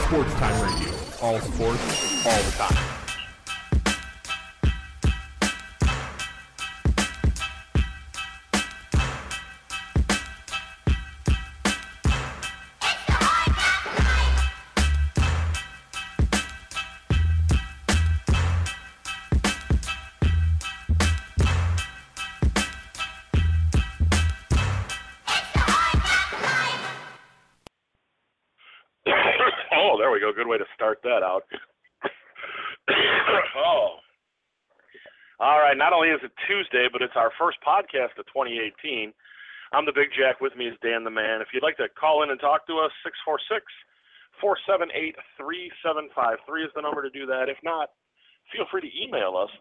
Sports Time Radio. All sports, all the time. Oh, there we go. Good way to start that out. Oh. All right. Not only is it Tuesday, but it's our first podcast of 2018. I'm the Big Jack. With me is Dan the Man. If you'd like to call in and talk to us, 646-478-3753 is the number to do that. If not, feel free to email us,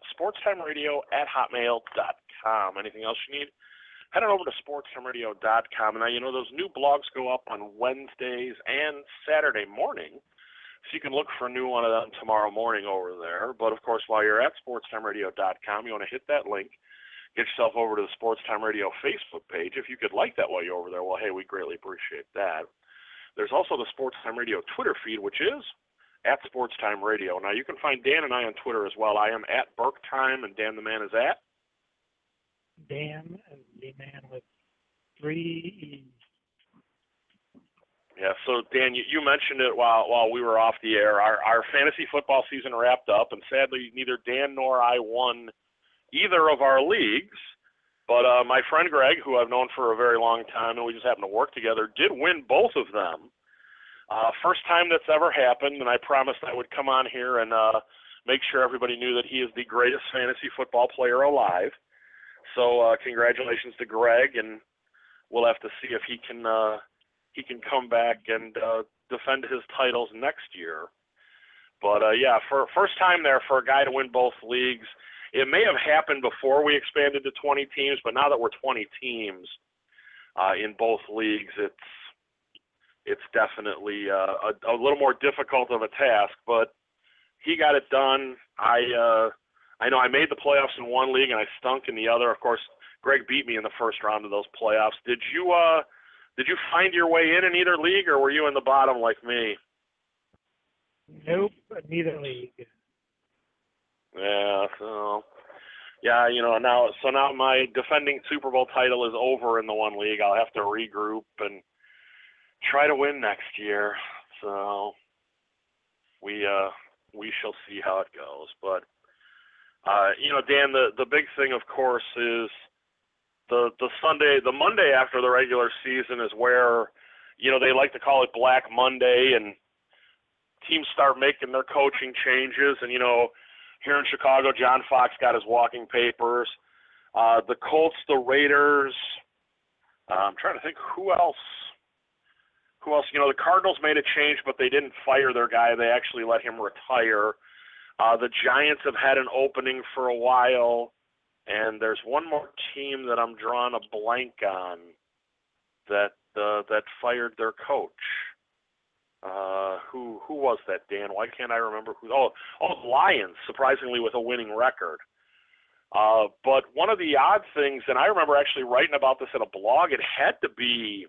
sportstimeradio@hotmail.com. Anything else you need? Head on over to sportstimeradio.com. And now, you know, those new blogs go up on Wednesdays and Saturday morning, so you can look for a new one of them tomorrow morning over there. But, of course, while you're at sportstimeradio.com, you want to hit that link, get yourself over to the Sports Time Radio Facebook page. If you could like that while you're over there, well, hey, we greatly appreciate that. There's also the Sports Time Radio Twitter feed, which is at Sports Time Radio. Now, you can find Dan and I on Twitter as well. I am at BurkeTime, and Dan the Man is at Dan and the Man with 3 E's. Yeah, so Dan, you mentioned it while we were off the air. Our fantasy football season wrapped up, and sadly, neither Dan nor I won either of our leagues. But my friend Greg, who I've known for a very long time, and we just happened to work together, did win both of them. First time that's ever happened, and I promised I would come on here and make sure everybody knew that he is the greatest fantasy football player alive. So congratulations to Greg, and we'll have to see if he can come back and defend his titles next year. But, yeah, for first time there for a guy to win both leagues. It may have happened before we expanded to 20 teams, but now that we're 20 teams in both leagues, it's definitely a little more difficult of a task. But he got it done. I know I made the playoffs in one league and I stunk in the other. Of course, Greg beat me in the first round of those playoffs. Did you find your way in either league, or were you in the bottom like me? Nope, neither league. Yeah, so yeah, you know, now my defending Super Bowl title is over in the one league. I'll have to regroup and try to win next year. So we shall see how it goes. But you know, Dan, the big thing, of course, is the Monday after the regular season is where, you know, they like to call it Black Monday, and teams start making their coaching changes. And, you know, here in Chicago, John Fox got his walking papers. The Colts, the Raiders, I'm trying to think who else. You know, the Cardinals made a change, but they didn't fire their guy. They actually let him retire. The Giants have had an opening for a while, and there's one more team that I'm drawing a blank on that fired their coach. Who was that, Dan? Why can't I remember who? Oh, the Lions, surprisingly with a winning record. But one of the odd things, and I remember actually writing about this in a blog, it had to be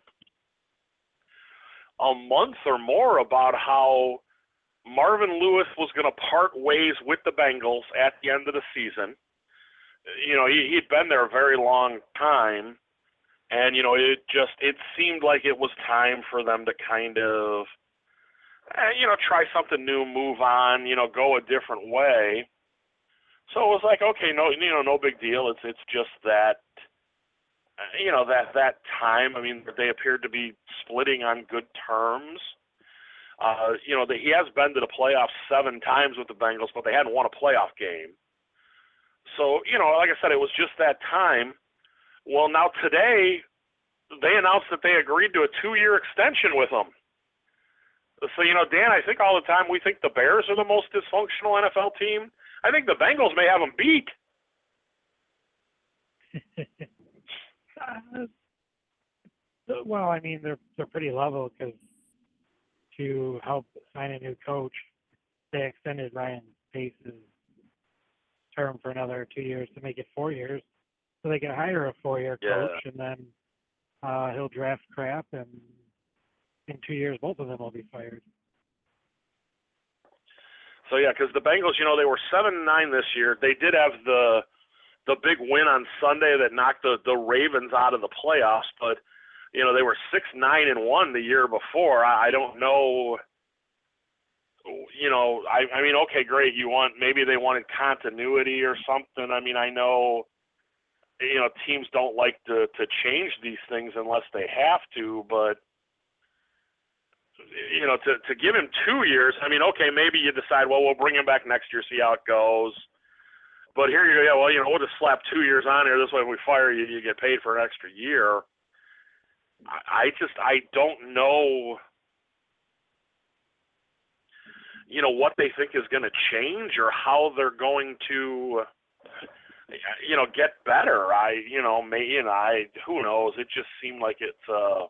a month or more, about how Marvin Lewis was going to part ways with the Bengals at the end of the season. You know, he'd been there a very long time, and, you know, it seemed like it was time for them to kind of, you know, try something new, move on, you know, go a different way. So it was like, okay, no big deal. It's just that, you know, that time. I mean, they appeared to be splitting on good terms. You know, he has been to the playoffs 7 times with the Bengals, but they hadn't won a playoff game. So, you know, like I said, it was just that time. Well, now today, they announced that they agreed to a 2-year extension with him. So, you know, Dan, I think all the time we think the Bears are the most dysfunctional NFL team. I think the Bengals may have them beat. Well, I mean, they're pretty level, because to help sign a new coach, they extended Ryan Pace's term for another 2 years to make it 4 years, so they can hire a 4-year coach, and then he'll draft crap, and in 2 years both of them will be fired. So yeah, because the Bengals, they were 7-9 this year. They did have the big win on Sunday that knocked the Ravens out of the playoffs, but they were 6-9-1 the year before. I don't know. I mean, okay, great. Maybe they wanted continuity or something. I mean, I know, teams don't like to change these things unless they have to, but to give him 2 years, I mean, okay, maybe you decide, well, we'll bring him back next year, see how it goes. But here you go, yeah, well, we'll just slap 2 years on here. This way, when we fire you, you get paid for an extra year. I don't know, what they think is going to change or how they're going to, get better. Who knows? It just seemed like it's, a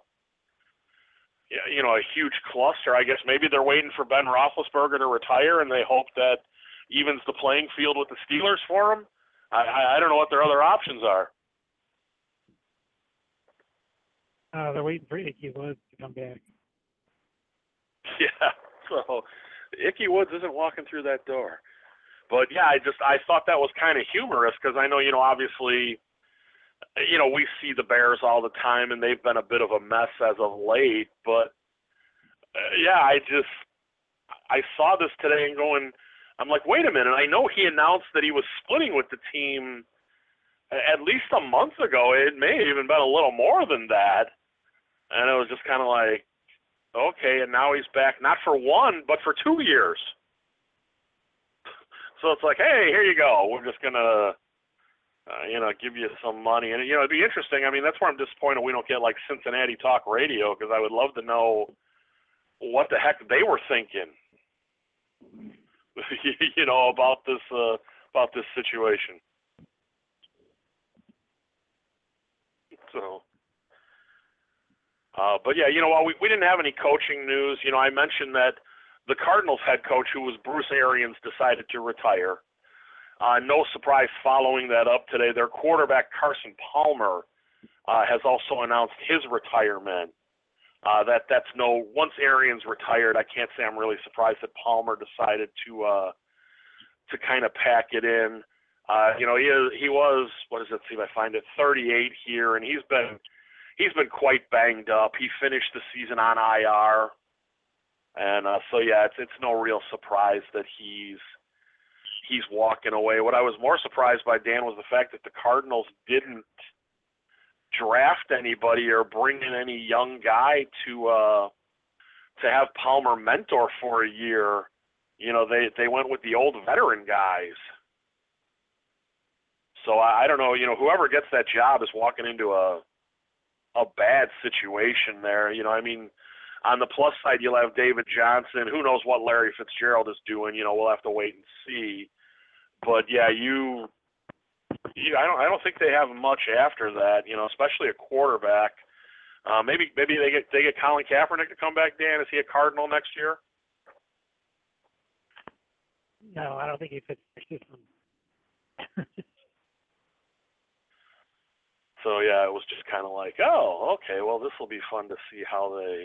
huge cluster. I guess maybe they're waiting for Ben Roethlisberger to retire and they hope that evens the playing field with the Steelers for him. I don't know what their other options are. They're waiting for Ickey Woods to come back. Yeah, so Ickey Woods isn't walking through that door. But yeah, I thought that was kind of humorous because I know, obviously, we see the Bears all the time and they've been a bit of a mess as of late. But yeah, I saw this today and going, I'm like, wait a minute. I know he announced that he was splitting with the team at least a month ago. It may have even been a little more than that. And it was just kind of like, okay, and now he's back, not for 1, but for 2 years. So it's like, hey, here you go. We're just going to, give you some money. And, it'd be interesting. I mean, that's where I'm disappointed we don't get, like, Cincinnati Talk Radio, because I would love to know what the heck they were thinking, about this situation. So, but yeah, while we didn't have any coaching news, I mentioned that the Cardinals head coach, who was Bruce Arians, decided to retire. No surprise following that up today. Their quarterback, Carson Palmer, has also announced his retirement. Once Arians retired, I can't say I'm really surprised that Palmer decided to kind of pack it in. He was, what is it, see if I find it, 38 here, and he's been quite banged up. He finished the season on IR. And so yeah, it's no real surprise that he's walking away. What I was more surprised by, Dan, was the fact that the Cardinals didn't draft anybody or bring in any young guy to have Palmer mentor for a year. They went with the old veteran guys. So I don't know. Whoever gets that job is walking into a bad situation there. I mean, on the plus side, you'll have David Johnson. Who knows what Larry Fitzgerald is doing? We'll have to wait and see. But yeah, I don't think they have much after that. Especially a quarterback. Maybe they get Colin Kaepernick to come back. Dan, is he a Cardinal next year? No, I don't think he fits the system. So yeah, it was just kind of like, oh, okay, well, this will be fun to see how they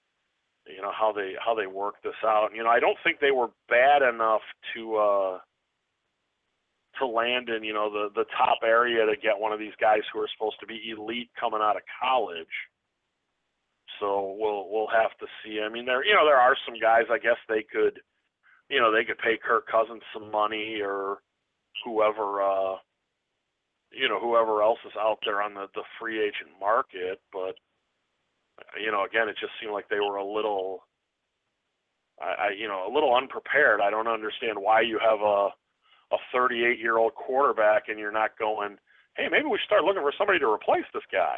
work this out. I don't think they were bad enough to land in the top area to get one of these guys who are supposed to be elite coming out of college. So we'll have to see. I mean, there are some guys. I guess they could pay Kirk Cousins some money or whoever else is out there on the free agent market. But again, it just seemed like they were a little unprepared. I don't understand why you have a 38-year-old quarterback and you're not going, hey, maybe we should start looking for somebody to replace this guy.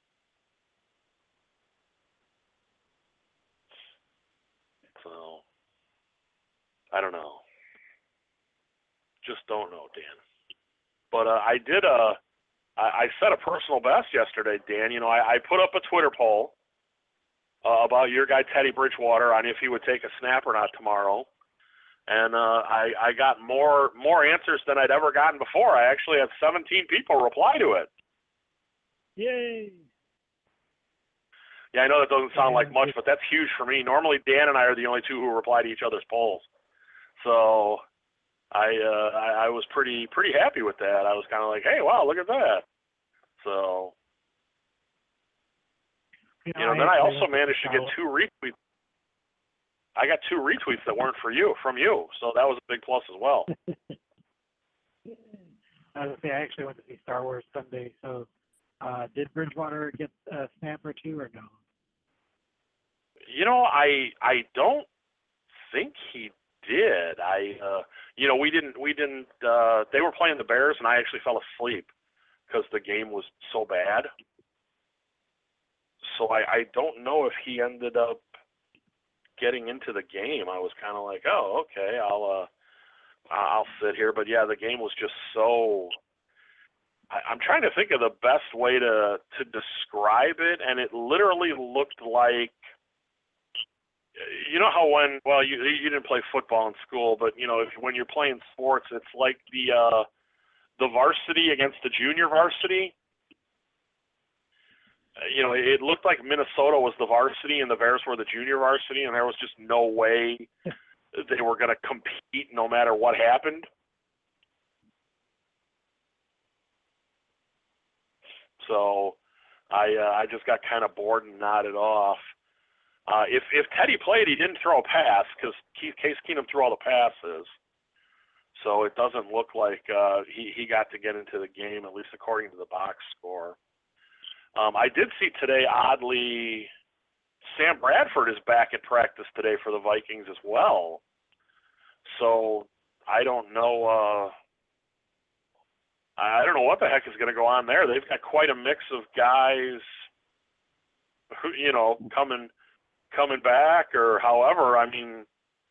So, I don't know. Just don't know, Dan. But I set a personal best yesterday, Dan. I put up a Twitter poll about your guy Teddy Bridgewater on if he would take a snap or not tomorrow. And I got more answers than I'd ever gotten before. I actually had 17 people reply to it. Yay! Yeah, I know that doesn't sound like much, but that's huge for me. Normally, Dan and I are the only two who reply to each other's polls. So I was pretty happy with that. I was kind of like, hey, wow, look at that. So you know, and then I also managed to get 2 retweets. I got 2 retweets that weren't from you, so that was a big plus as well. I was gonna say, I actually went to see Star Wars Sunday, so did Bridgewater get a snap or 2 or no? You know, I don't think he did. You know, we didn't. They were playing the Bears, and I actually fell asleep because the game was so bad. So I don't know if he ended up getting into the game. I was kind of like, oh, okay, I'll sit here. But yeah, the game was just so. I'm trying to think of the best way to describe it, and it literally looked like. You know how you didn't play football in school, but you know when you're playing sports, it's like the varsity against the junior varsity. You know, it looked like Minnesota was the varsity and the Bears were the junior varsity, and there was just no way they were going to compete no matter what happened. So I just got kind of bored and nodded off. If Teddy played, he didn't throw a pass because Case Keenum threw all the passes. So it doesn't look like he got to get into the game, at least according to the box score. I did see today, oddly, Sam Bradford is back at practice today for the Vikings as well. So I don't know. I don't know what the heck is going to go on there. They've got quite a mix of guys, who, you know, coming back or however. I mean,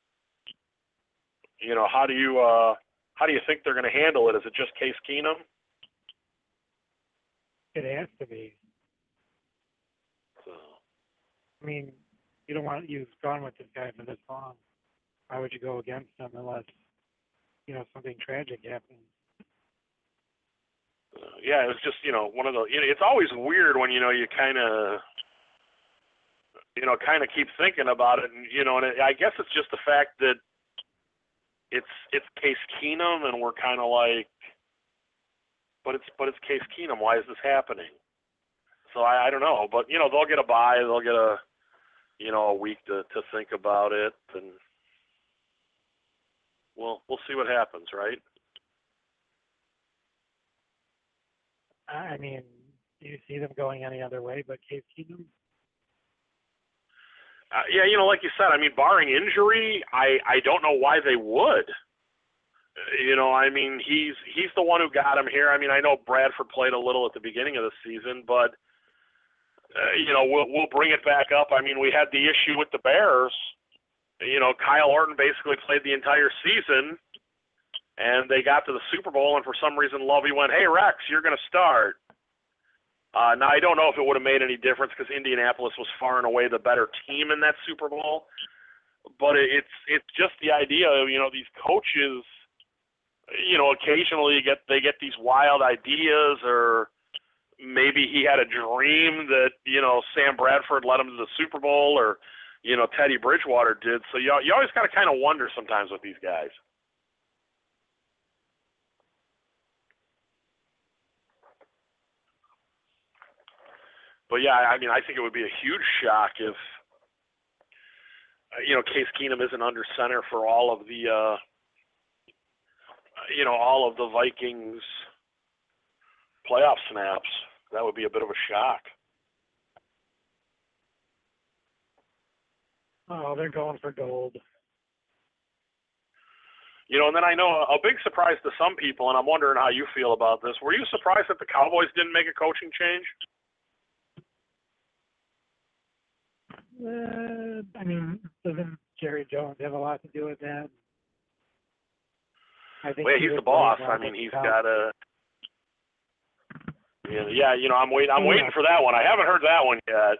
you know, how do you think they're going to handle it? Is it just Case Keenum? It has to be. So. I mean, you've gone with this guy for this long. Why would you go against him unless, you know, something tragic happens? Yeah, it was just, you know, one of the. You know, it's always weird when you kind of keep thinking about it, and and I guess it's just the fact that it's Case Keenum, and we're kind of like, but it's Case Keenum. Why is this happening? So I don't know, but they'll get a bye. They'll get a week to think about it, and we'll see what happens, right? I mean, do you see them going any other way but Case Keenum? Yeah, like you said, I mean, barring injury, I don't know why they would. I mean, he's the one who got him here. I mean, I know Bradford played a little at the beginning of the season, but we'll bring it back up. I mean, we had the issue with the Bears. Kyle Orton basically played the entire season, and they got to the Super Bowl, and for some reason Lovey went, "Hey, Rex, you're going to start." Now, I don't know if it would have made any difference because Indianapolis was far and away the better team in that Super Bowl, but it's just the idea of, these coaches, occasionally they get these wild ideas, or maybe he had a dream that, Sam Bradford led him to the Super Bowl, or, Teddy Bridgewater did. So you always got to kind of wonder sometimes with these guys. But yeah, I mean, I think it would be a huge shock if, Case Keenum isn't under center for all of the, all of the Vikings playoff snaps. That would be a bit of a shock. Oh, they're going for gold. And then I know a big surprise to some people, and I'm wondering how you feel about this. Were you surprised that the Cowboys didn't make a coaching change? I mean, doesn't Jerry Jones have a lot to do with that? I think he's the boss. I mean, he's got a. Yeah, I'm waiting for that one. I haven't heard that one yet.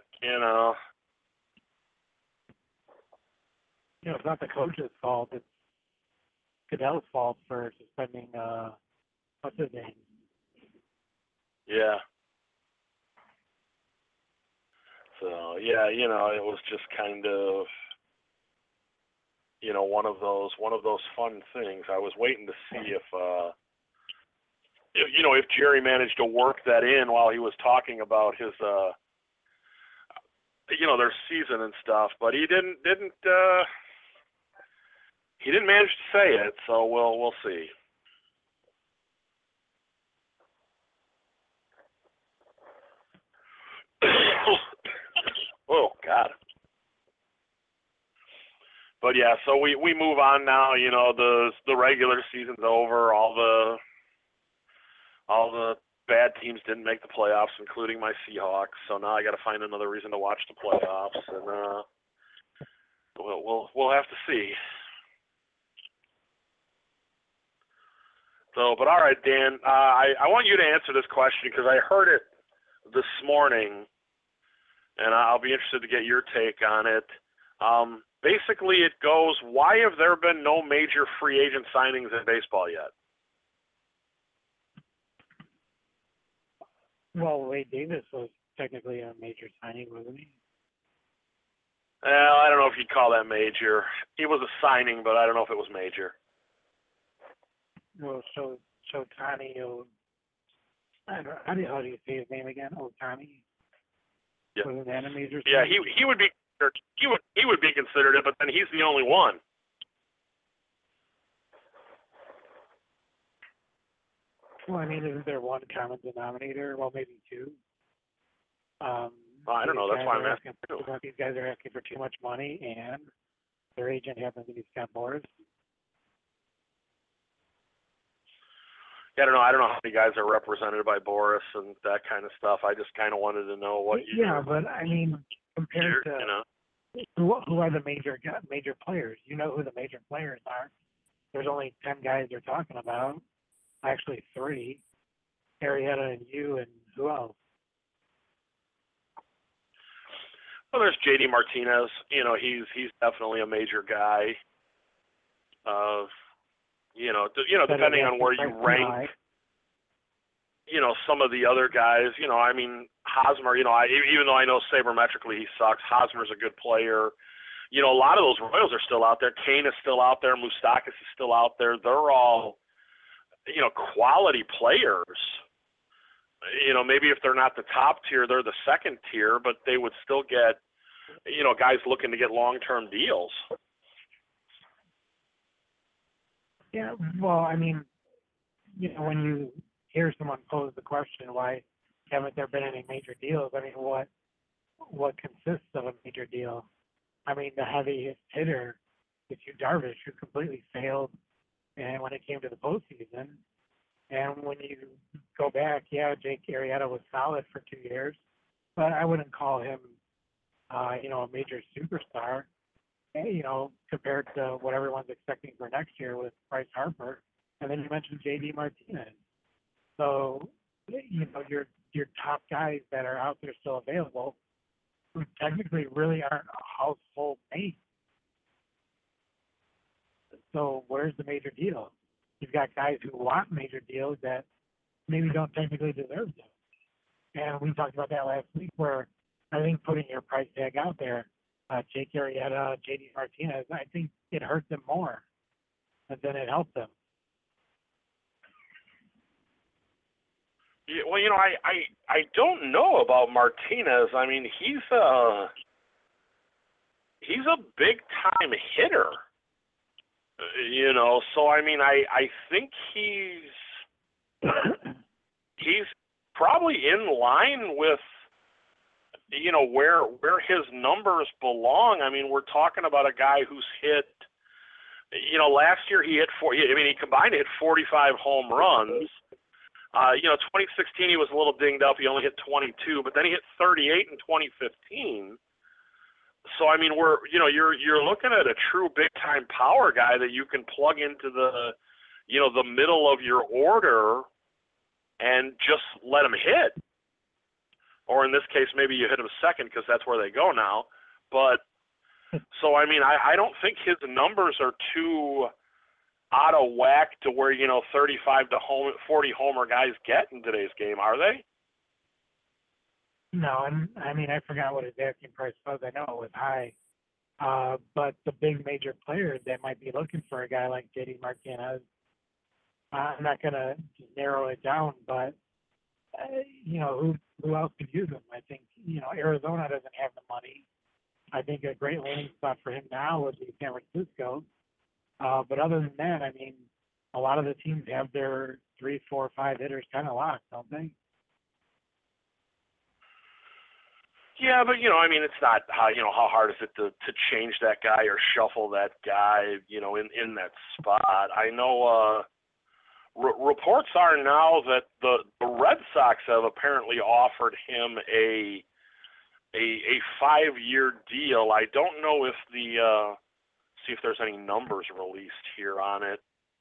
It's not the coach's fault. It's Goodell's fault for suspending. What's his name? Yeah. So, yeah, it was just kind of, one of those fun things. I was waiting to see if Jerry managed to work that in while he was talking about his their season and stuff, but he didn't manage to say it, so we'll see. Oh God. But yeah, so we move on now. The regular season's over. All the bad teams didn't make the playoffs, including my Seahawks. So now I got to find another reason to watch the playoffs, and we'll have to see. So, but all right, Dan, I want you to answer this question because I heard it this morning, and I'll be interested to get your take on it. Basically, it goes, why have there been no major free agent signings in baseball yet? Well, Wade Davis was technically a major signing, wasn't he? Well, I don't know if you'd call that major. He was a signing, but I don't know if it was major. Well, Shotani, how do you say his name again? Otani? Yeah. Wasn't that a major signing? Yeah, he would be considered. He would be considered it, but then he's the only one. Well, I mean, isn't there one common denominator? Well, maybe two. I don't know. That's why I'm asking. These guys are asking for too much money, and their agent happens to be Scott Boras. Yeah, I don't know how many guys are represented by Boras and that kind of stuff. I just kind of wanted to know what you. Yeah, but I mean, compared to who are the major players? You know who the major players are. There's only 10 guys they're talking about. Actually, 3. Arrieta and you, and who else? Well, there's J.D. Martinez. He's definitely a major guy. Depending on where you rank. Some of the other guys. I mean, Hosmer. Even though I know sabermetrically he sucks, Hosmer's a good player. A lot of those Royals are still out there. Kane is still out there. Moustakas is still out there. They're all quality players. Maybe if they're not the top tier, they're the second tier, but they would still get, guys looking to get long-term deals. Yeah, well, I mean, when you hear someone pose the question, why haven't there been any major deals? I mean, what consists of a major deal? I mean, the heavy hitter is Yu Darvish, who completely failed and when it came to the postseason. And when you go back, yeah, Jake Arrieta was solid for 2 years, but I wouldn't call him, a major superstar, compared to what everyone's expecting for next year with Bryce Harper. And then you mentioned J.D. Martinez. So, your top guys that are out there still available, who technically really aren't household names. So where's the major deal? You've got guys who want major deals that maybe don't technically deserve them. And we talked about that last week where I think putting your price tag out there, Jake Arrieta, J.D. Martinez, I think it hurt them more than it helped them. Yeah, well, I don't know about Martinez. I mean, he's a big time hitter. So I mean, I think he's probably in line with where his numbers belong. I mean, we're talking about a guy who's hit. Last year he hit he combined to hit 45 home runs. 2016 he was a little dinged up. He only hit 22, but then he hit 38 in 2015. So I mean, you're looking at a true big time power guy that you can plug into the middle of your order and just let him hit. Or in this case, maybe you hit him second because that's where they go now. But so I mean, I don't think his numbers are too out of whack to where 35 to 40 homer guys get in today's game, are they? No, and I mean, I forgot what his asking price was. I know it was high, But the big major players that might be looking for a guy like JD Martinez, I'm not going to narrow it down, but who else could use him? I think Arizona doesn't have the money. I think a great landing spot for him now would be San Francisco. But other than that, I mean, a lot of the teams have their 3, 4, 5 hitters kind of locked, don't they? Yeah, but I mean, it's not how hard is it to change that guy or shuffle that guy, in that spot. I know reports are now that the Red Sox have apparently offered him a 5-year deal. I don't know if see if there's any numbers released here on it.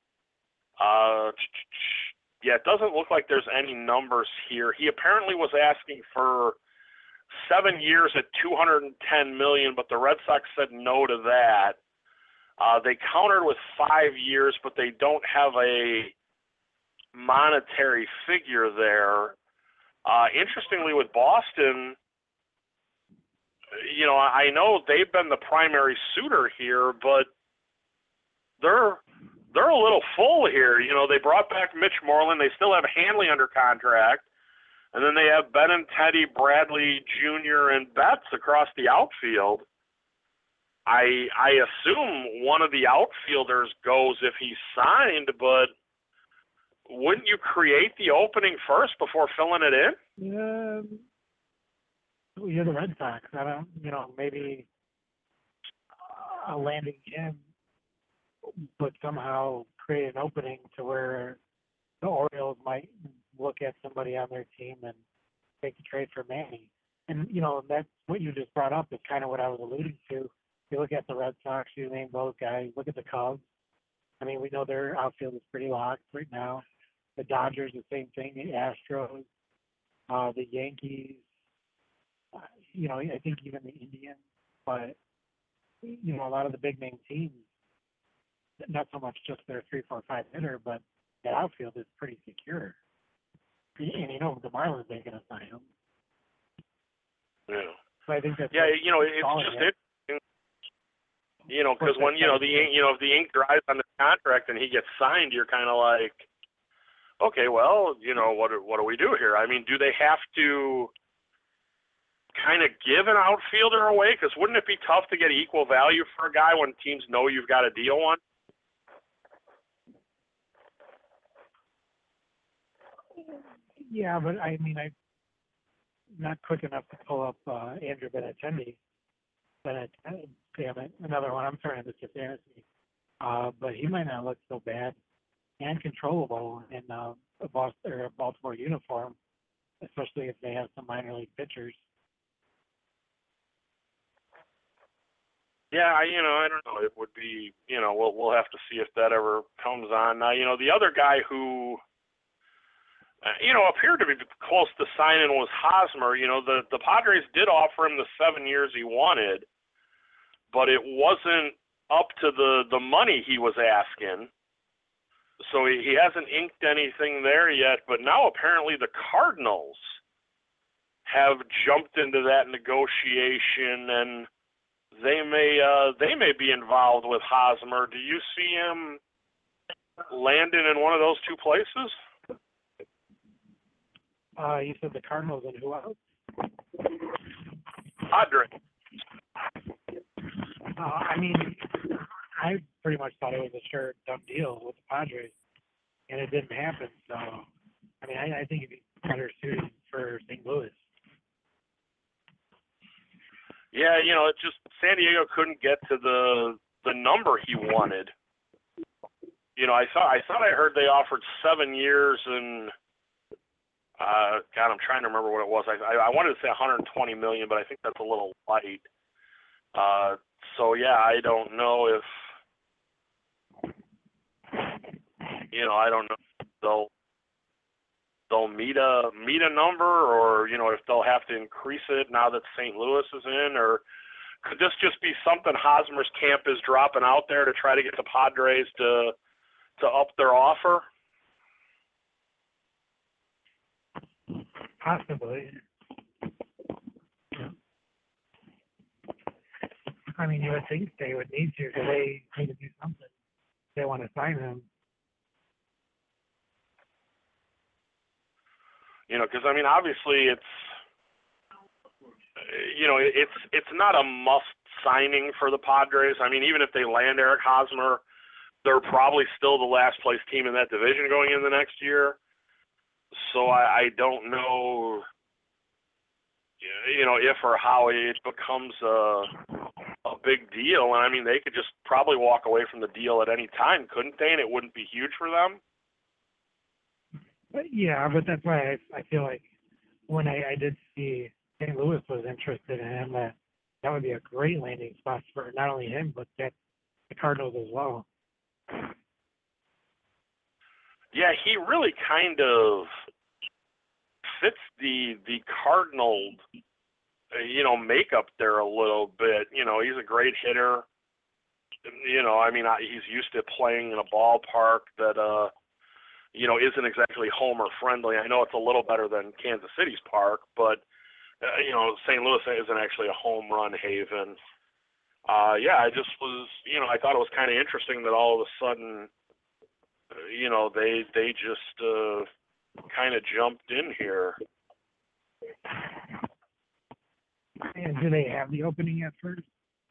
Yeah, it doesn't look like there's any numbers here. He apparently was asking for 7 years at $210 million, but the Red Sox said no to that. They countered with 5 years, but they don't have a monetary figure there. Interestingly, with Boston, I know they've been the primary suitor here, but they're a little full here. They brought back Mitch Moreland. They still have Hanley under contract. And then they have Benintendi, Bradley Jr., and Betts across the outfield. I assume one of the outfielders goes if he's signed, but wouldn't you create the opening first before filling it in? You're the Red Sox. I don't, maybe landing him but somehow create an opening to where the Orioles might look at somebody on their team and make the trade for Manny. And, that's what you just brought up is kind of what I was alluding to. You look at the Red Sox, you name those guys, look at the Cubs. I mean, we know their outfield is pretty locked right now. The Dodgers, the same thing, the Astros, the Yankees, I think even the Indians, but, a lot of the big name teams, not so much just their 3, 4, 5 hitter, but the outfield is pretty secure. And the Marlins ain't going to sign him. Yeah. So I think that's it's just interesting. Because when if the ink dries on the contract and he gets signed, you're kind of like, okay, well, what do we do here? I mean, do they have to kind of give an outfielder away? Because wouldn't it be tough to get equal value for a guy when teams know you've got a deal on? Yeah, but I mean, I'm not quick enough to pull up Andrew Benintendi. Damn it, another one. I'm turning this to fantasy. But he might not look so bad and controllable in a Baltimore uniform, especially if they have some minor league pitchers. Yeah, I don't know. It would be, we'll have to see if that ever comes on. Now, the other guy who, appeared to be close to signing was Hosmer. The Padres did offer him the 7 years he wanted, but it wasn't up to the money he was asking. So he hasn't inked anything there yet, but now apparently the Cardinals have jumped into that negotiation, and they may be involved with Hosmer. Do you see him landing in one of those two places? You said the Cardinals and who else? Padres. I mean, I pretty much thought it was a sure done deal with the Padres, and it didn't happen. So, I mean, I think he'd be better suited for St. Louis. Yeah, it just San Diego couldn't get to the number he wanted. I thought I heard they offered 7 years and God, I'm trying to remember what it was. I wanted to say 120 million, but I think that's a little light. So yeah, I don't know if I don't know if they'll meet a number, or if they'll have to increase it now that St. Louis is in, or could this just be something Hosmer's camp is dropping out there to try to get the Padres to up their offer? Possibly. I mean, you would think they would need to, because they need to do something. They want to sign him. Because I mean, obviously it's not a must signing for the Padres. I mean, even if they land Eric Hosmer, they're probably still the last place team in that division going in the next year. So I don't know, if or how it becomes a big deal. And I mean, they could just probably walk away from the deal at any time, couldn't they? And it wouldn't be huge for them. But yeah, but that's why I feel like when I did see St. Louis was interested in him, that would be a great landing spot for not only him, but the Cardinals as well. Yeah, he really kind of fits the Cardinal, makeup there a little bit. He's a great hitter. I mean, he's used to playing in a ballpark that, isn't exactly homer friendly. I know it's a little better than Kansas City's park, but, St. Louis isn't actually a home run haven. I just was, I thought it was kind of interesting that all of a sudden, they just kind of jumped in here. And do they have the opening at first?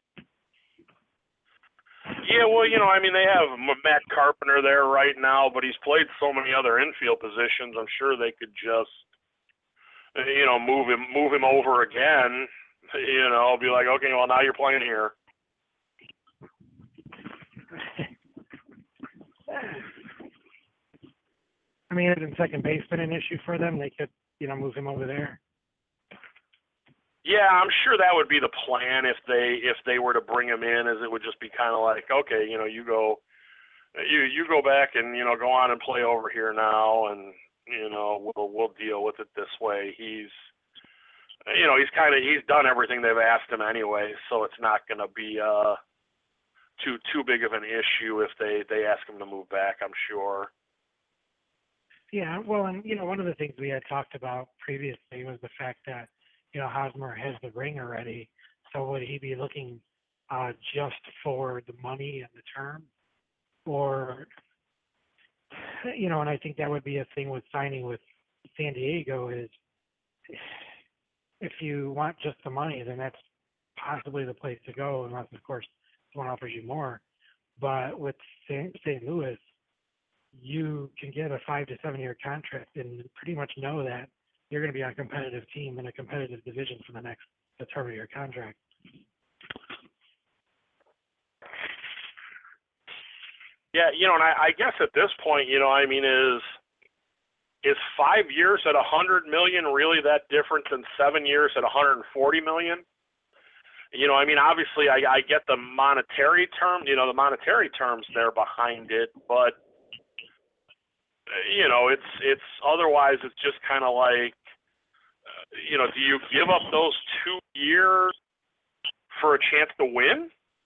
Yeah, well, I mean, they have Matt Carpenter there right now, but he's played so many other infield positions. I'm sure they could just, move him over again. Be like, okay, well, now you're playing here. I mean, isn't second base been an issue for them? They could, move him over there. Yeah, I'm sure that would be the plan if they were to bring him in, as it would just be kind of like, okay, you go back and go on and play over here now, and we'll deal with it this way. He's done everything they've asked him anyway, so it's not going to be too big of an issue if they ask him to move back, I'm sure. Yeah, well, and one of the things we had talked about previously was the fact that Hosmer has the ring already, so would he be looking just for the money and the term, or and I think that would be a thing with signing with San Diego is if you want just the money, then that's possibly the place to go, unless of course someone offers you more. But with St. Louis, you can get a 5 to 7 year contract and pretty much know that you're going to be on a competitive team in a competitive division for the term of your contract. Yeah, and I guess at this point, I mean, is 5 years at $100 million really that different than 7 years at $140 million? I mean, obviously, I get the monetary term, the monetary terms there behind it, but it's otherwise it's just kind of like, do you give up those 2 years for a chance to win?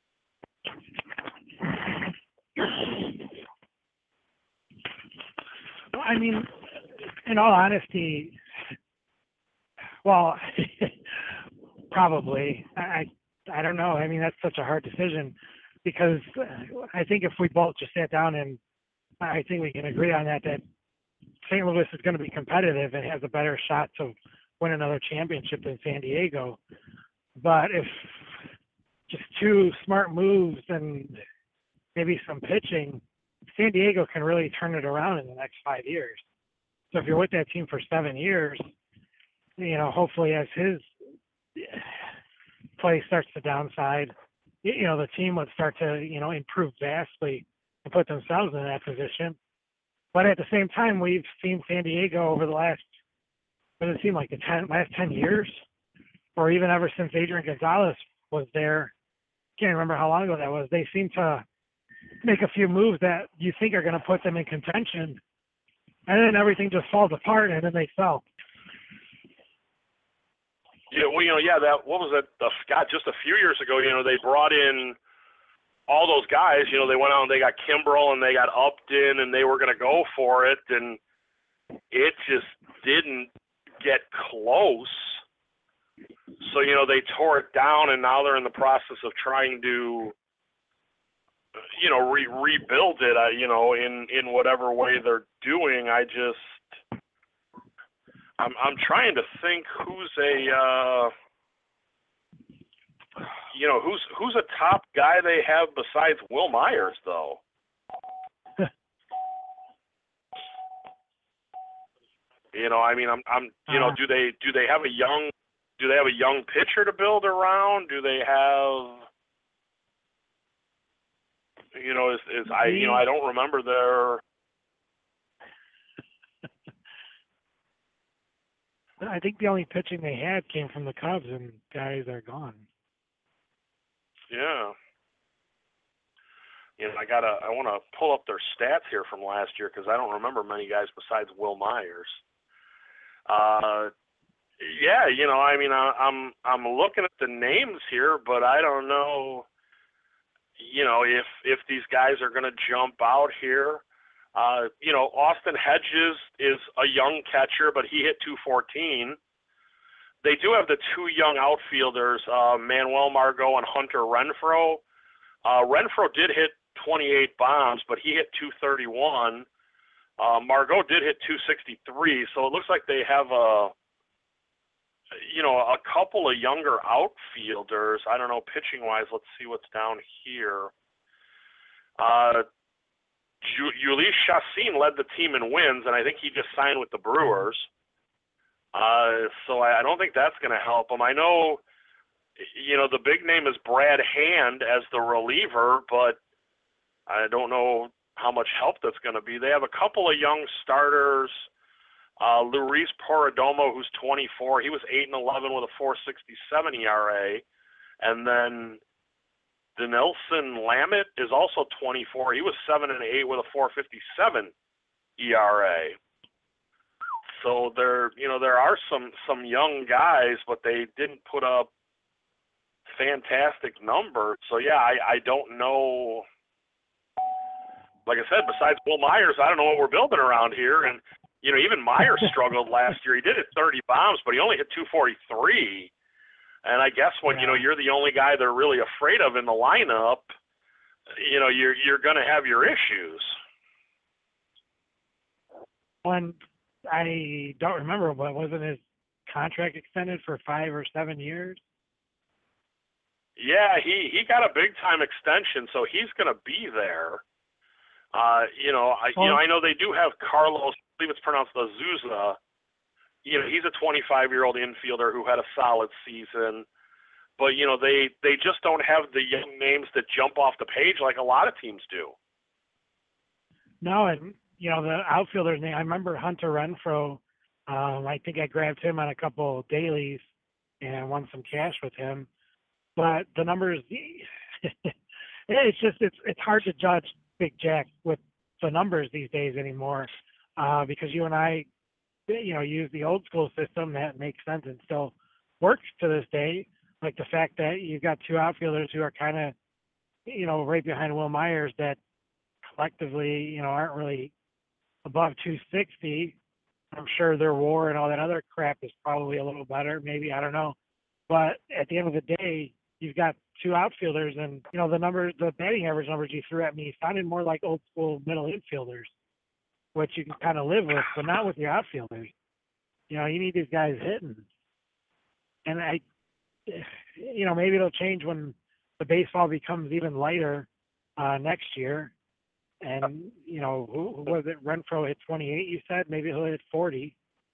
I mean, in all honesty, well, probably. I don't know. I mean, that's such a hard decision because I think if we both just sat down and I think we can agree on that St. Louis is going to be competitive and has a better shot to win another championship than San Diego. But if just 2 smart moves and maybe some pitching, San Diego can really turn it around in the next 5 years. So if you're with that team for 7 years, hopefully as his play starts to downside, the team would start to, improve vastly and put themselves in that position. But at the same time, we've seen San Diego over the last, what does it seem like, last 10 years, or even ever since Adrian Gonzalez was there. Can't remember how long ago that was. They seem to make a few moves that you think are going to put them in contention, and then everything just falls apart, and then they fell. Yeah, well, what was it, Scott, just a few years ago, they brought in all those guys, they went out and they got Kimbrel and they got Upton and they were going to go for it, and it just didn't get close. So, you know, they tore it down, and now they're in the process of trying to, you know, rebuild it, you know, in whatever way they're doing. I'm trying to think who's a, you know, who's a top guy they have besides Will Myers, though. You know, I mean, I'm, you know, do they have a young pitcher to build around? Do they have, you know, I don't remember their. I think the only pitching they had came from the Cubs, and guys are gone. Yeah. You know, I want to pull up their stats here from last year because I don't remember many guys besides Will Myers. Yeah, you know, I mean, I'm looking at the names here, but I don't know, you know, if these guys are going to jump out here. You know, Austin Hedges is a young catcher, but he hit 214. They do have the two young outfielders, Manuel Margot and Hunter Renfroe. Renfroe did hit 28 bombs, but he hit 231. Margot did hit 263, so it looks like they have a couple of younger outfielders. I don't know, pitching-wise, let's see what's down here. Ulysse Chassin led the team in wins, and I think he just signed with the Brewers. So I don't think that's going to help him. I know, you know, the big name is Brad Hand as the reliever, but I don't know how much help that's going to be. They have a couple of young starters. Luis Perdomo, who's 24, he was 8-11 with a 4.67 ERA, and then Denelson Lamet is also 24. He was 7-8 with a 4.57 ERA. So there are some young guys, but they didn't put up fantastic numbers. So yeah, I don't know. Like I said, besides Will Myers, I don't know what we're building around here. And you know, even Myers struggled last year. He did hit 30 bombs, but he only hit 243. And I guess when you know you're the only guy they're really afraid of in the lineup, you know, you're going to have your issues. When I don't remember, but wasn't his contract extended for 5 or 7 years? Yeah, he got a big time extension, so he's going to be there. I know they do have Carlos, I believe it's pronounced Azusa. You know, he's a 25-year-old infielder who had a solid season. But, you know, they just don't have the young names that jump off the page like a lot of teams do. No, and, you know, the outfielder's name, I remember Hunter Renfroe. I think I grabbed him on a couple of dailies and won some cash with him. But the numbers, it's hard to judge Big Jack with the numbers these days anymore because you and I, you know, use the old school system that makes sense and still works to this day. Like the fact that you've got two outfielders who are kind of, you know, right behind Will Myers that collectively, you know, aren't really above 260. I'm sure their WAR and all that other crap is probably a little better, maybe, I don't know. But at the end of the day, you've got two outfielders, and you know the batting average numbers you threw at me sounded more like old school middle infielders, which you can kind of live with, but not with your outfielders. You know, you need these guys hitting, and maybe it'll change when the baseball becomes even lighter next year. And you know, who was it? Renfroe hit 28. You said maybe he'll hit 40.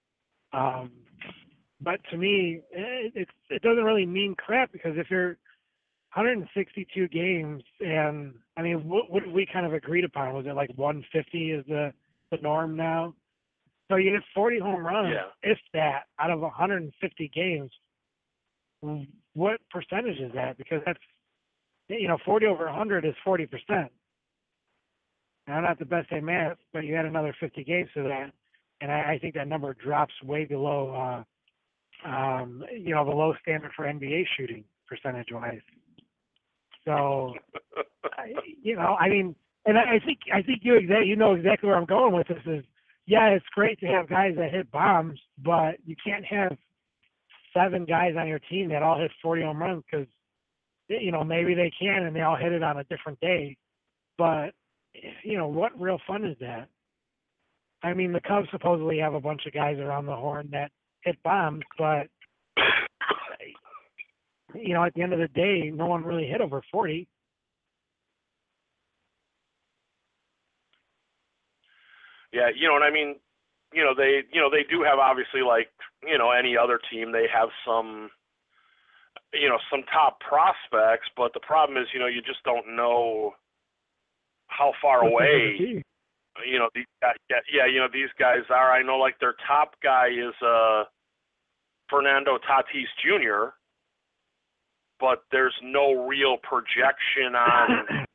But to me, it doesn't really mean crap because if you're 162 games, and I mean, what we kind of agreed upon? Was it like 150 is the norm now? So you hit 40 home runs, if that, out of 150 games. What percentage is that? Because that's, you know, 40 over 100 is 40%. Now, I'm not the best at math, but you add another 50 games to that, and I think that number drops way below, below standard for NBA shooting percentage-wise. So, I mean, and I think you know exactly where I'm going with this is, yeah, it's great to have guys that hit bombs, but you can't have 7 guys on your team that all hit 40 home runs because, maybe they can and they all hit it on a different day. But, what real fun is that? I mean, the Cubs supposedly have a bunch of guys around the horn that hit bombs, but, at the end of the day, no one really hit over 40. Yeah, and I mean, they do have obviously like, any other team, they have some, some top prospects, but the problem is, you just don't know how far away, these guys, these guys are. I know like their top guy is Fernando Tatis Jr., but there's no real projection on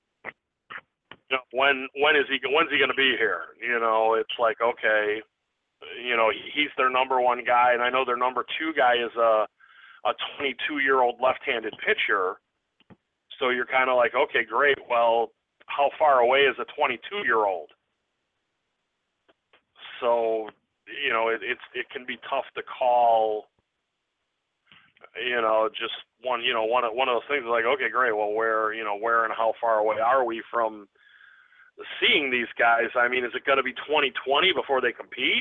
when's he going to be here. It's like, okay, he's their number one guy, and I know their number 2 guy is a 22-year-old left-handed pitcher. So you're kind of like, okay, great. Well, how far away is a 22-year-old? So, it can be tough to call. Just one of those things like, okay, great. Well, where and how far away are we from seeing these guys? I mean, is it going to be 2020 before they compete?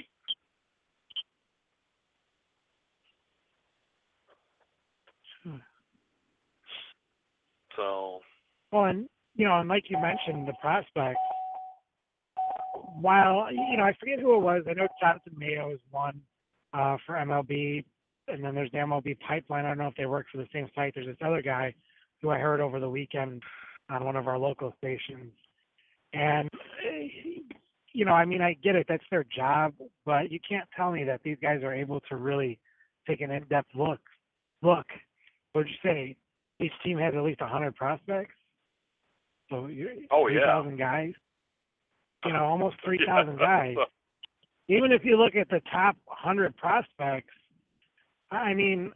So. Well, and like you mentioned, the prospects. While I forget who it was. I know Jonathan Mayo is one for MLB, and then there's the MLB Pipeline. I don't know if they work for the same site. There's this other guy who I heard over the weekend on one of our local stations, and I mean, I get it. That's their job, but you can't tell me that these guys are able to really take an in-depth look. What would you say? Each team has at least 100 prospects. So 3,000 guys. Almost 3,000 guys. Even if you look at the top 100 prospects, I mean,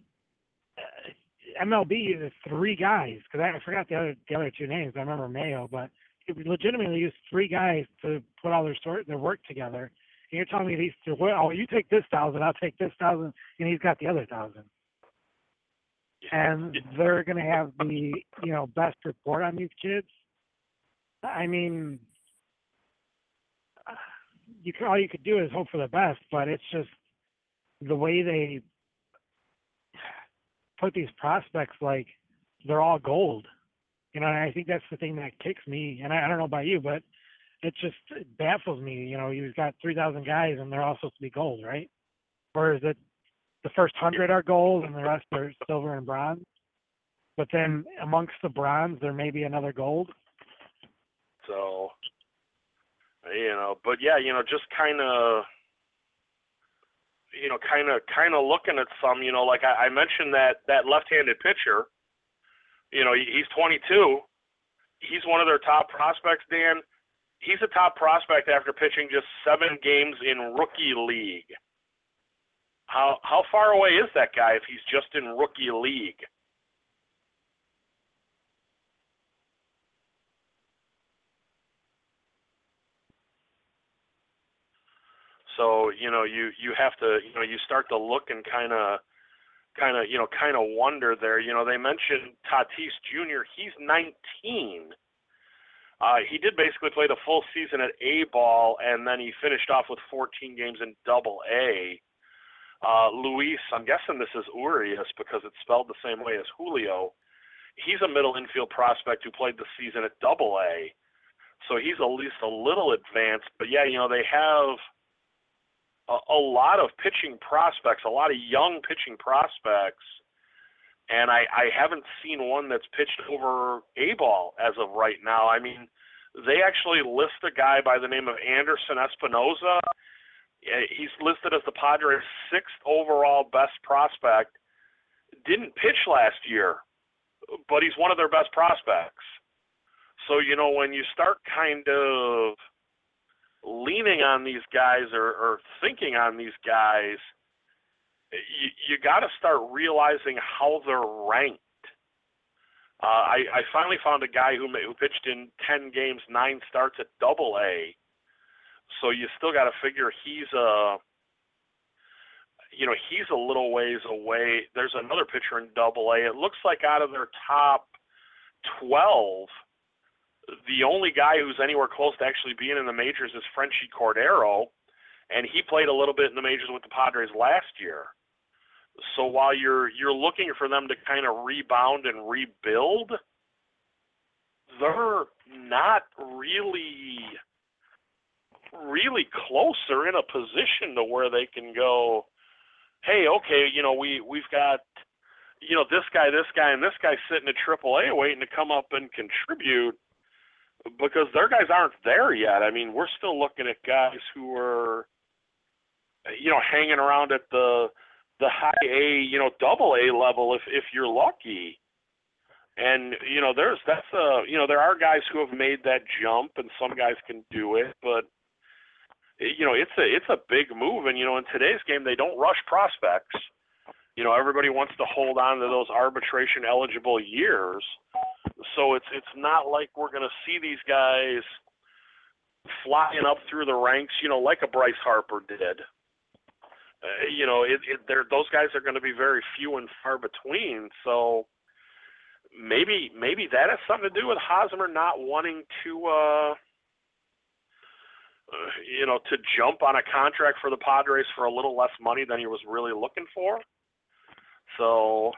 MLB uses 3 guys because I forgot the other 2 names. I remember Mayo, but it legitimately used 3 guys to put all their work together. And you're telling me these 2, you take this 1,000, I'll take this 1,000, and he's got the other 1,000. And they're going to have the best report on these kids. I mean, all you could do is hope for the best, but it's just the way they put these prospects, like they're all gold. And I think that's the thing that kicks me. And I don't know about you, but it baffles me. You've got 3,000 guys and they're all supposed to be gold, right? Or is it the first 100 are gold and the rest are silver and bronze? But then amongst the bronze, there may be another gold. So, but yeah, just kind of looking at some, like I mentioned that left-handed pitcher, he's 22. He's one of their top prospects, Dan. He's a top prospect after pitching just 7 games in rookie league. How far away is that guy if he's just in rookie league? So, you have to, you start to look and kind of wonder there. They mentioned Tatis Jr. He's 19. He did basically play the full season at A-ball, and then he finished off with 14 games in Double-A. Luis, I'm guessing this is Urias because it's spelled the same way as Julio. He's a middle infield prospect who played the season at Double-A. So he's at least a little advanced. But, yeah, they have a lot of pitching prospects, a lot of young pitching prospects, and I haven't seen one that's pitched over A-ball as of right now. I mean, they actually list a guy by the name of Anderson Espinoza. He's listed as the Padres' 6th overall best prospect. Didn't pitch last year, but he's one of their best prospects. So, when you start kind of leaning on these guys or thinking on these guys, you got to start realizing how they're ranked. I finally found a guy who pitched in 10 games, 9 starts at Double-A. So you still got to figure he's he's a little ways away. There's another pitcher in Double A. It looks like out of their top 12, the only guy who's anywhere close to actually being in the majors is Frenchie Cordero, and he played a little bit in the majors with the Padres last year. So while you're looking for them to kind of rebound and rebuild, they're not really closer in a position to where they can go, hey, okay, we've got, this guy, and this guy sitting at AAA waiting to come up and contribute, because their guys aren't there yet. I mean, we're still looking at guys who are, hanging around at the high A, Double A level if you're lucky. And there are guys who have made that jump, and some guys can do it, but it's a big move. And in today's game, they don't rush prospects. Everybody wants to hold on to those arbitration eligible years. So it's not like we're going to see these guys flying up through the ranks, like a Bryce Harper did. Those guys are going to be very few and far between. So maybe that has something to do with Hosmer not wanting to, to jump on a contract for the Padres for a little less money than he was really looking for. So,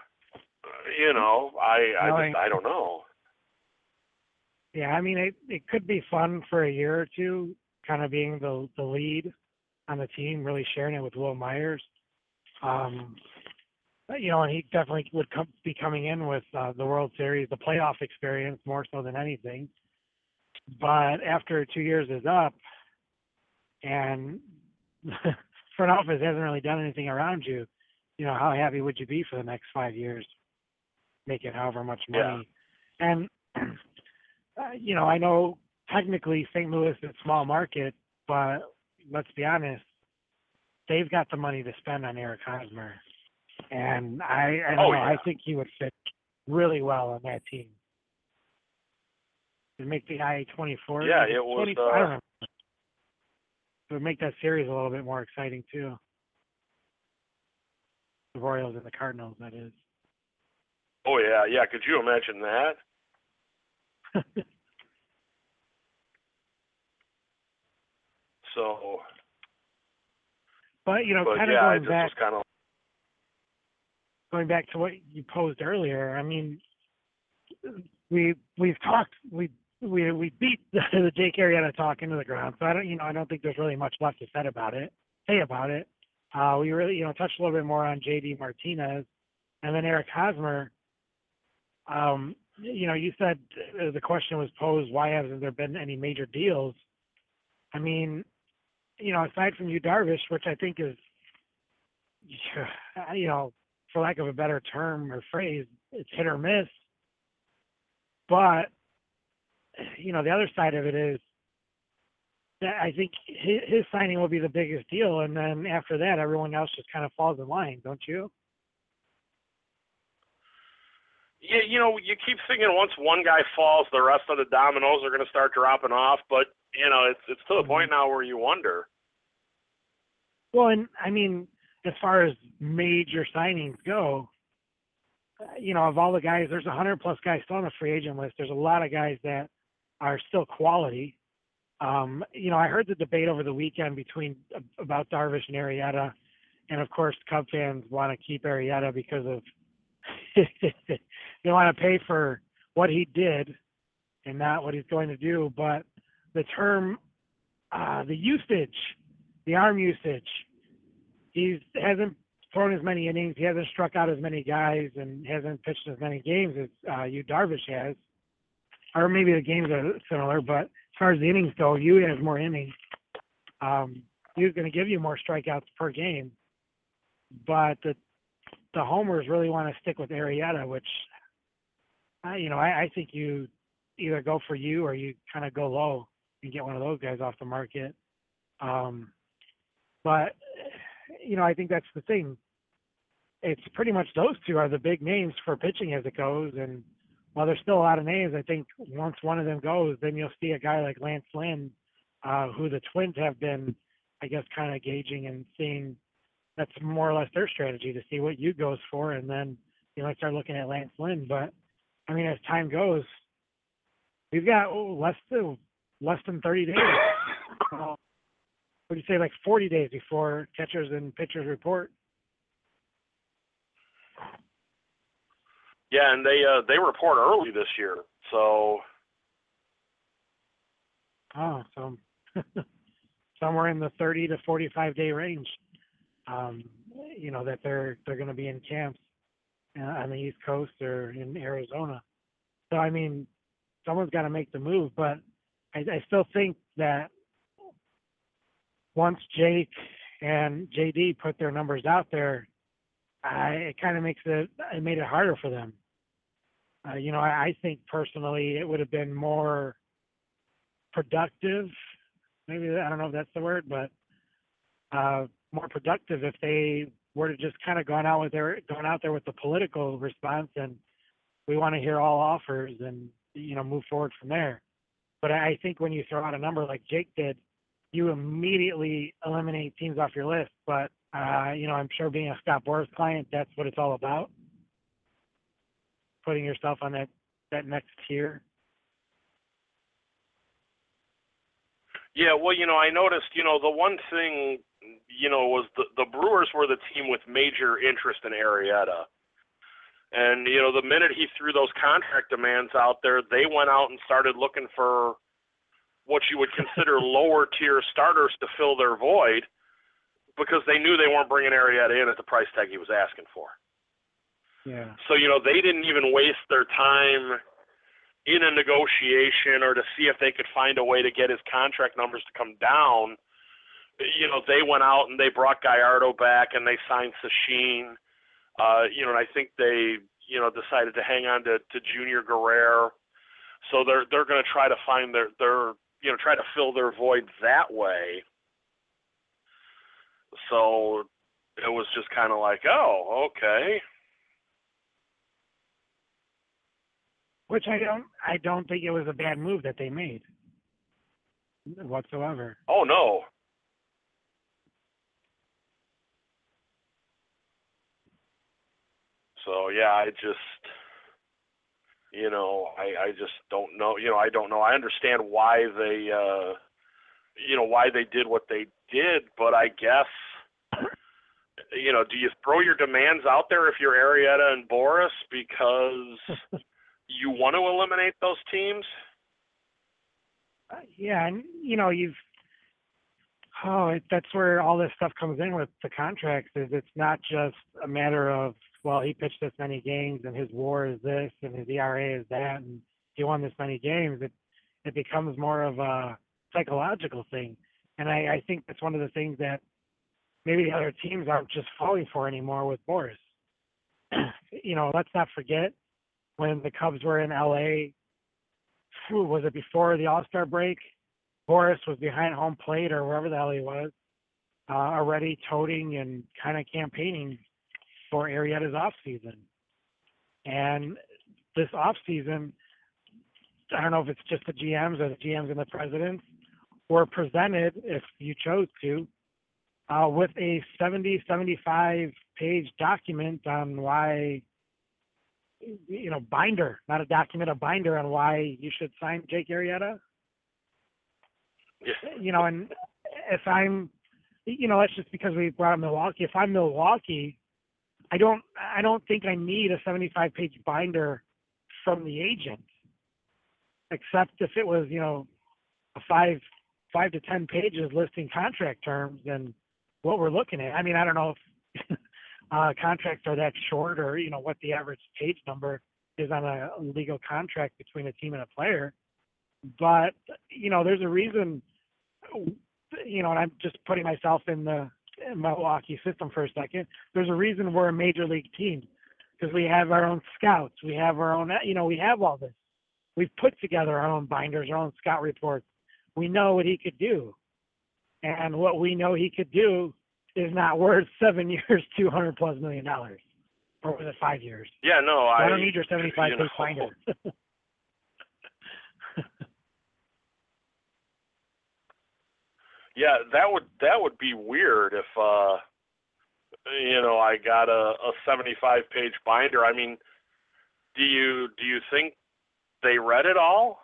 I don't know. Yeah, I mean, it could be fun for a year or two, kind of being the lead on the team, really sharing it with Will Myers. And he definitely would be coming in with the World Series, the playoff experience more so than anything. But after 2 years is up, and front office hasn't really done anything around you, how happy would you be for the next 5 years, making however much money? Yeah. And, I know technically St. Louis is a small market, but let's be honest, they've got the money to spend on Eric Hosmer. And I don't know, I think he would fit really well on that team. To make the IA-24. Yeah, it was. 20, I don't know. It would make that series a little bit more exciting, too. The Royals and the Cardinals, that is. Oh, yeah. Could you imagine that? So. But, going back to what you posed earlier, I mean, we've talked, we beat the Jake Arrieta talk into the ground. So I don't think there's really much left to say about it. We really, touched a little bit more on JD Martinez, and then Eric Hosmer. You said the question was posed, why hasn't there been any major deals? I mean, aside from Yu Darvish, which I think is, for lack of a better term or phrase, it's hit or miss. But, the other side of it is that I think his signing will be the biggest deal. And then after that, everyone else just kind of falls in line, don't you? Yeah, you keep thinking once one guy falls, the rest of the dominoes are going to start dropping off. But, it's to the point now where you wonder. Well, and I mean, as far as major signings go, of all the guys, there's 100 plus guys still on the free agent list. There's a lot of guys that are still quality. I heard the debate over the weekend about Darvish and Arrieta, and of course, Cub fans want to keep Arrieta because of they want to pay for what he did and not what he's going to do. But the term, the usage, the arm usage, he hasn't thrown as many innings, he hasn't struck out as many guys, and hasn't pitched as many games as Yu Darvish has. Or maybe the games are similar, but as far as the innings go, Yu has more innings. Yu's going to give you more strikeouts per game. But the homers really want to stick with Arrieta, which, I think you either go for Yu or you kind of go low and get one of those guys off the market. But, I think that's the thing. It's pretty much those two are the big names for pitching as it goes. And while there's still a lot of names, I think once one of them goes, then you'll see a guy like Lance Lynn, who the Twins have been, I guess, kind of gauging and seeing that's more or less their strategy to see what you goes for, and then start looking at Lance Lynn. But I mean, as time goes, we've got less than 30 days. What do you say, like 40 days before catchers and pitchers report? Yeah, and they report early this year, so. Oh, so somewhere in the 30 to 45 day range. That they're going to be in camps on the East Coast or in Arizona. So I mean, someone's got to make the move, but I still think that once Jake and JD put their numbers out there, it kind of made it harder for them. I think personally it would have been more productive. Maybe, I don't know if that's the word, but more productive if they were to just kind of gone out there with the political response and we want to hear all offers and move forward from there. But I think when you throw out a number like Jake did, you immediately eliminate teams off your list. But I'm sure being a Scott Boras client, that's what it's all about. Putting yourself on that next tier. Yeah, well, I noticed, the one thing, was the Brewers were the team with major interest in Arrieta. And, the minute he threw those contract demands out there, they went out and started looking for what you would consider lower tier starters to fill their void because they knew they weren't bringing Arrieta in at the price tag he was asking for. Yeah. So, they didn't even waste their time in a negotiation or to see if they could find a way to get his contract numbers to come down. They went out and they brought Gallardo back and they signed Sacheen. And I think they, decided to hang on to Junior Guerrero. So they're going to try to find their try to fill their void that way. So it was just kind of like, oh, okay. Which I don't think it was a bad move that they made whatsoever. Oh no. So yeah, I just I just don't know. I don't know. I understand why they why they did what they did, but I guess do you throw your demands out there if you're Arrieta and Boras because you want to eliminate those teams? Yeah, and that's where all this stuff comes in with the contracts. Is it's not just a matter of, well, he pitched this many games and his WAR is this and his ERA is that and he won this many games. It becomes more of a psychological thing, and I think that's one of the things that maybe the other teams aren't just falling for anymore with Boras. Let's not forget when the Cubs were in LA, was it before the All-Star break? Boras was behind home plate or wherever the hell he was, already toting and kind of campaigning for Arrieta's offseason. And this offseason, I don't know if it's just the GMs or the GMs and the presidents, were presented, if you chose to, with a 75-page document on why, binder, not a document, a binder on why you should sign Jake Arrieta. Yeah. And if I'm, that's just because we brought up Milwaukee. If I'm Milwaukee, I don't think I need a 75-page binder from the agent, except if it was, a 5 to 10 pages listing contract terms and what we're looking at. I mean, I don't know if contracts are that short or, what the average page number is on a legal contract between a team and a player. But, there's a reason, and I'm just putting myself in the Milwaukee system for a second. There's a reason we're a major league team because we have our own scouts. We have our own, we have all this. We've put together our own binders, our own scout reports. We know what he could do. And what we know he could do is not worth 7 years, $200+ million. Or was it 5 years? Yeah, no, I don't need your 75-page binder. Yeah, that would be weird if I got a 75-page binder. I mean, do you think they read it all?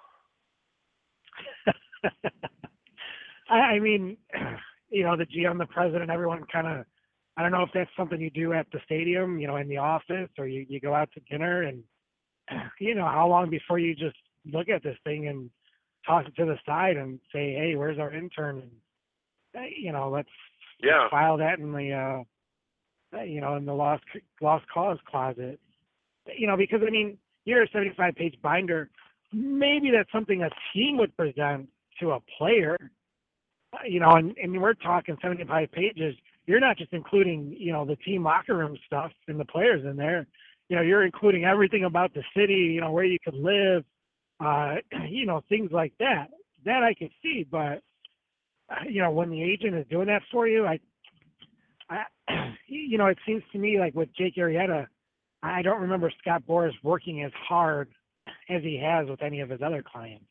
I mean, the GM, the president, everyone kind of, I don't know if that's something you do at the stadium, in the office, or you go out to dinner and, how long before you just look at this thing and toss it to the side and say, hey, where's our intern? And, let's file that in the, in the lost cause closet. Because, I mean, you're a 75-page binder. Maybe that's something a team would present to a player, and we're talking 75 pages. You're not just including, the team locker room stuff and the players in there. You're including everything about the city, where you could live, things like that. That I could see, but, when the agent is doing that for you, it seems to me like with Jake Arrieta, I don't remember Scott Boras working as hard as he has with any of his other clients.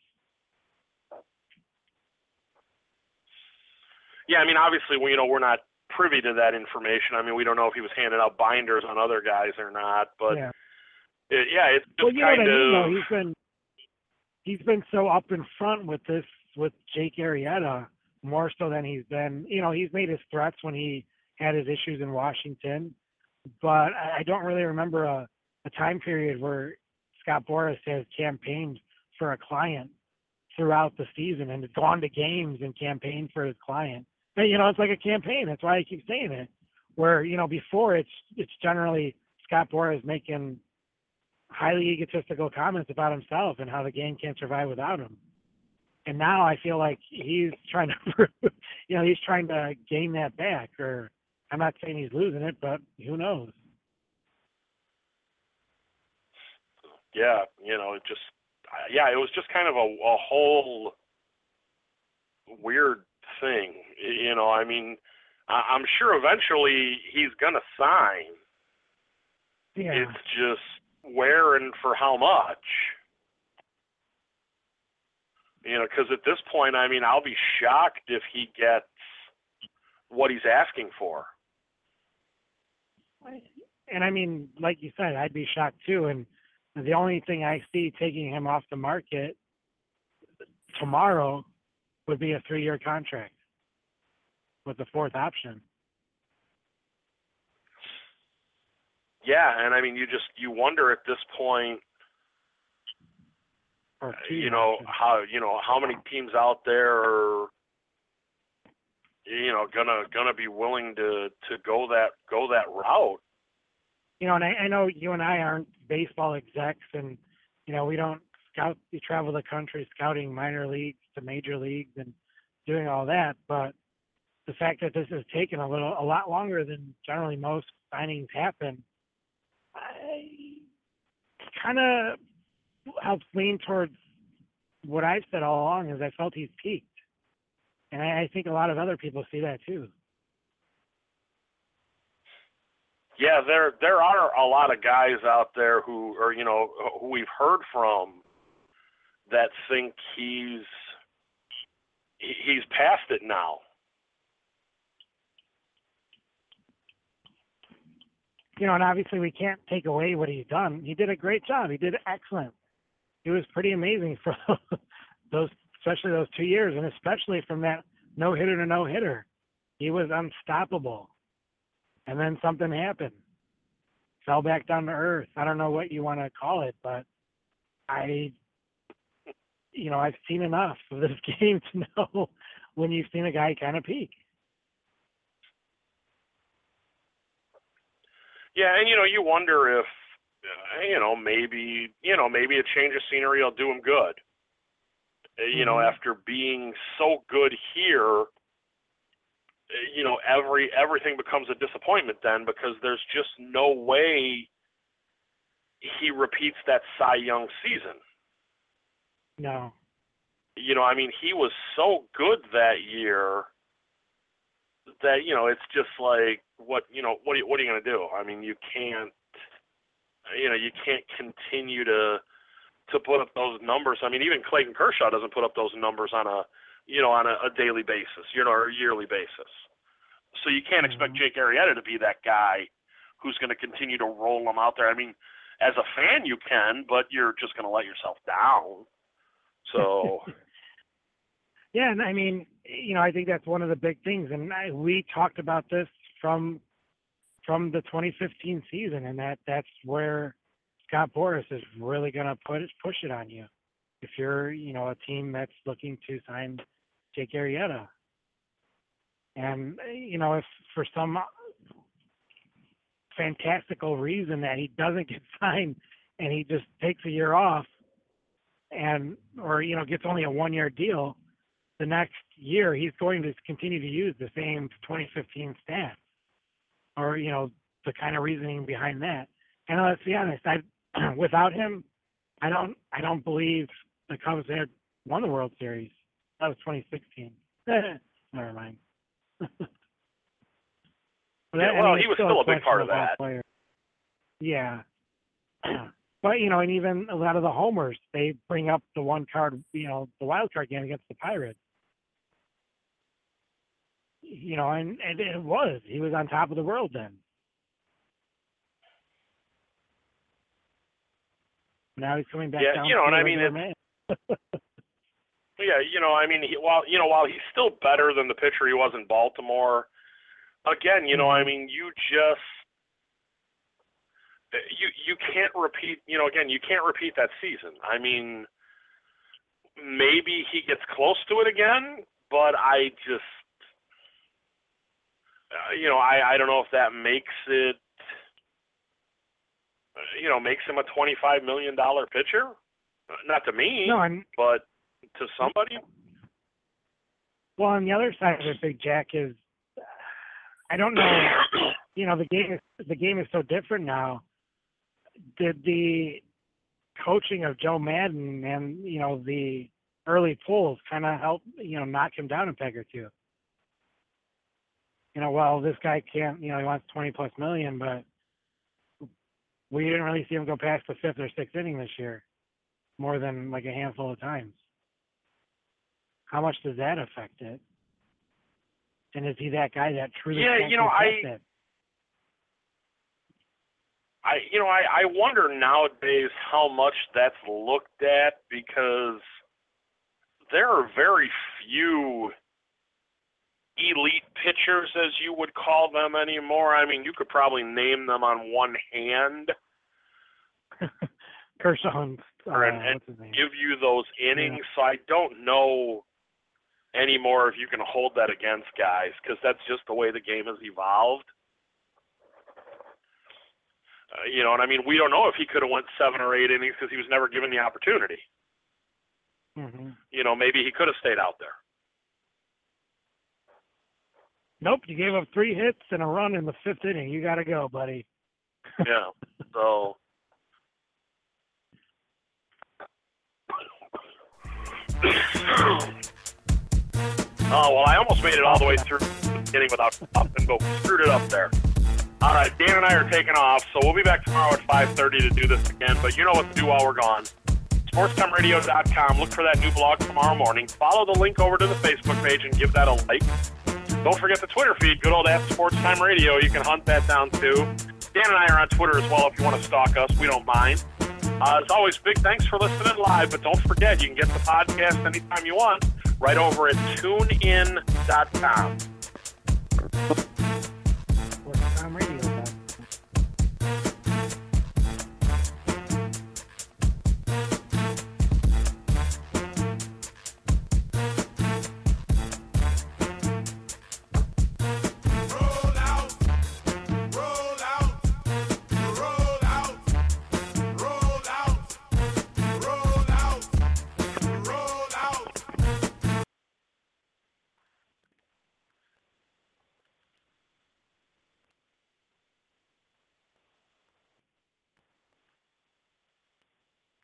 Yeah, I mean, obviously, we're not privy to that information. I mean, we don't know if he was handing out binders on other guys or not, but it's just kind of. He's been so up in front with Jake Arrieta, more so than he's been. He's made his threats when he had his issues in Washington, but I don't really remember a time period where Scott Boras has campaigned for a client throughout the season and gone to games and campaigned for his client. But, it's like a campaign. That's why I keep saying it. Where, before it's generally Scott Boras making highly egotistical comments about himself and how the game can't survive without him. And now I feel like he's trying to, he's trying to gain that back. Or I'm not saying he's losing it, but who knows? Yeah, it was just kind of a whole weird thing. I mean, I'm sure eventually he's going to sign. Yeah. It's just where and for how much. Because at this point, I mean, I'll be shocked if he gets what he's asking for. And I mean, like you said, I'd be shocked too. And the only thing I see taking him off the market tomorrow would be a 3-year contract with the 4th option. Yeah, and I mean, you wonder at this point, how many teams out there are, gonna be willing to go that route. And I know you and I aren't baseball execs, and we don't scout. We travel the country scouting minor leagues to major leagues and doing all that. But the fact that this has taken a lot longer than generally most signings happen, kind of helps lean towards what I've said all along, is I felt he's peaked. And I think a lot of other people see that too. Yeah, there are a lot of guys out there who are, who we've heard from that think he's past it now. And obviously we can't take away what he's done. He did a great job. He did excellent. It was pretty amazing for especially those 2 years, and especially from that no-hitter to no-hitter. He was unstoppable. And then something happened. Fell back down to earth. I don't know what you want to call it, but I've seen enough of this game to know when you've seen a guy kind of peak. Yeah, and you wonder if maybe a change of scenery will do him good. After being so good here, everything becomes a disappointment then, because there's just no way he repeats that Cy Young season. No. I mean, he was so good that year that, it's just like, what are you going to do? I mean, you can't continue to put up those numbers. I mean, even Clayton Kershaw doesn't put up those numbers on a daily basis, or a yearly basis. So you can't expect Jake Arrieta to be that guy who's going to continue to roll them out there. I mean, as a fan you can, but you're just going to let yourself down. So yeah, and I mean, I think that's one of the big things, and we talked about this from the 2015 season, and that's where Scott Boras is really going to push it on you if you're, a team that's looking to sign Jake Arrieta. And, if for some fantastical reason that he doesn't get signed and he just takes a year off or gets only a 1-year deal, the next year he's going to continue to use the same 2015 stats or, the kind of reasoning behind that. And let's be honest, without him, I don't believe the Cubs had won the World Series. That was 2016. Never mind. He was still a big part of that. Player. Yeah. But, and even a lot of the homers, they bring up the the wild card game against the Pirates. And he was on top of the world then. Now he's coming back down. Yeah, and I mean, while he's still better than the pitcher he was in Baltimore, again, I mean, you can't repeat, you can't repeat that season. I mean, maybe he gets close to it again, but I just, I don't know if that makes it, makes him a $25 million pitcher. Not to me, but to somebody. Well, on the other side of it, Big Jack, is I don't know. The game is so different now. Did the coaching of Joe Madden and the early pulls kind of help knock him down a peg or two? Well, this guy can't. He wants $20+ million, but we didn't really see him go past the 5th or 6th inning this year, more than like a handful of times. How much does that affect it? And is he that guy that truly can't it? I wonder nowadays how much that's looked at, because there are very few elite pitchers, as you would call them, anymore. I mean, you could probably name them on one hand. Kershaw and give you those innings. Yeah. So I don't know anymore if you can hold that against guys, because that's just the way the game has evolved. And I mean, we don't know if he could have went 7 or 8 innings because he was never given the opportunity. Mm-hmm. Maybe he could have stayed out there. Nope, you gave up 3 hits and a run in the 5th inning. You got to go, buddy. Yeah, so... Oh, well, I almost made it all the way through the beginning without stopping, but we screwed it up there. All right, Dan and I are taking off, so we'll be back tomorrow at 5:30 to do this again, but you know what to do while we're gone. SportsTimeRadio.com. Look for that new blog tomorrow morning. Follow the link over to the Facebook page and give that a like. Don't forget the Twitter feed, good old @SportsTimeRadio. You can hunt that down, too. Dan and I are on Twitter as well if you want to stalk us. We don't mind. As always, big thanks for listening live, but don't forget, you can get the podcast anytime you want right over at TuneIn.com.